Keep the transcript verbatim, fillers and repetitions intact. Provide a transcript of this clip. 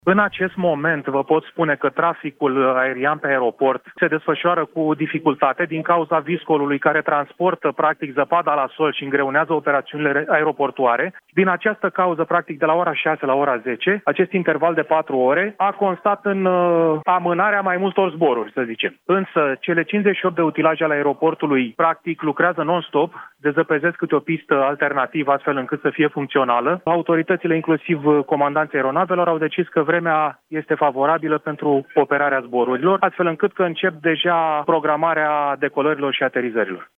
În acest moment vă pot spune că traficul aerian pe aeroport se desfășoară cu dificultate din cauza viscolului care transportă practic zăpada la sol și îngreunează operațiunile aeroportuare. Din această cauză, practic de la ora șase la ora zece, acest interval de patru ore a constat în uh, amânarea mai multor zboruri, să zicem. Însă cele cincizeci și opt de utilaje ale aeroportului practic lucrează non-stop, dezăpezesc câte o pistă alternativă astfel încât să fie funcțională. Autoritățile, inclusiv comandanții aeronavelor, au decis că vremea este favorabilă pentru operarea zborurilor, astfel încât că încep deja programarea decolărilor și aterizărilor.